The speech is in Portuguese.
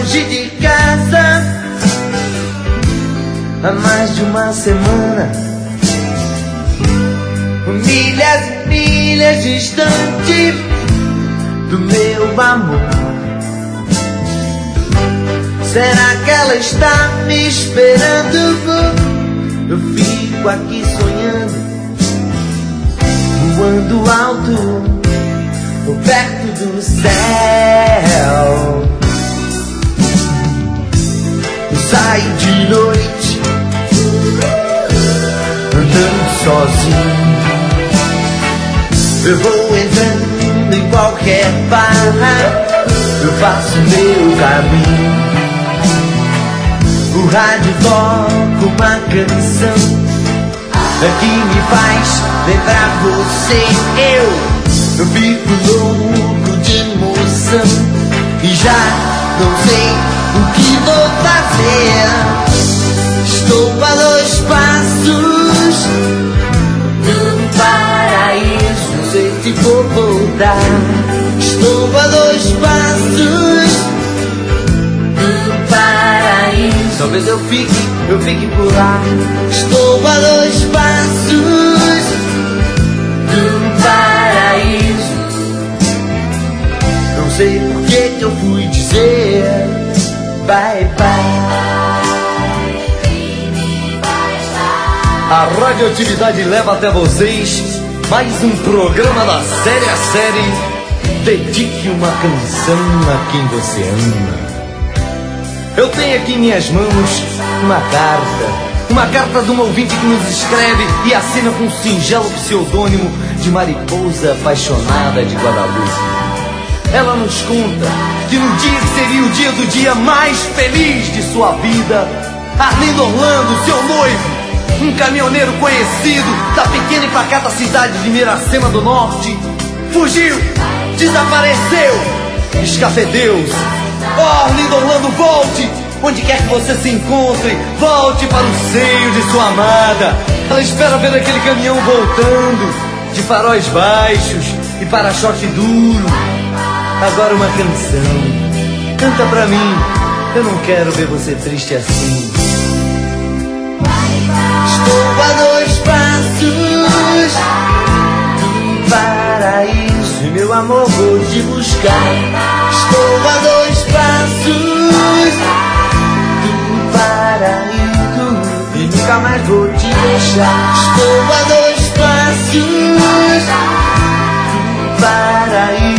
longe de casa há mais de uma semana, milhas e milhas distante do meu amor. Será que ela está me esperando? Eu fico aqui sonhando, voando alto, perto do céu. Eu saio de noite, andando sozinho. Eu vou entrando em qualquer barra, eu faço meu caminho. O rádio toca uma canção que me faz lembrar você. Eu fico louco de emoção e já não sei o que vou fazer. Estou a 2 passos do paraíso, não sei se vou voltar. Estou a 2 passos do paraíso, talvez eu fique por lá. Estou a 2 passos do paraíso. Não sei por que eu fui dizer bye bye. A radioatividade leva até vocês mais um programa da série a série. Dedique uma canção a quem você ama. Eu tenho aqui em minhas mãos uma carta de uma ouvinte que nos escreve e assina com um singelo pseudônimo de Mariposa Apaixonada de Guadalupe. Ela nos conta que no dia que seria o dia do dia mais feliz de sua vida, Arlindo Orlando, seu noivo, um caminhoneiro conhecido da pequena e pacata cidade de Miracema do Norte, fugiu, desapareceu, escafedeu-se. Oh, Arlindo Orlando, volte! Onde quer que você se encontre, volte para o seio de sua amada. Ela espera ver aquele caminhão voltando, de faróis baixos e para-choque duro. Agora uma canção, canta pra mim, eu não quero ver você triste assim. Estou a 2 passos do paraíso e meu amor vou te buscar. Estou a 2 passos do paraíso e nunca mais vou te deixar. Estou a 2 passos do paraíso.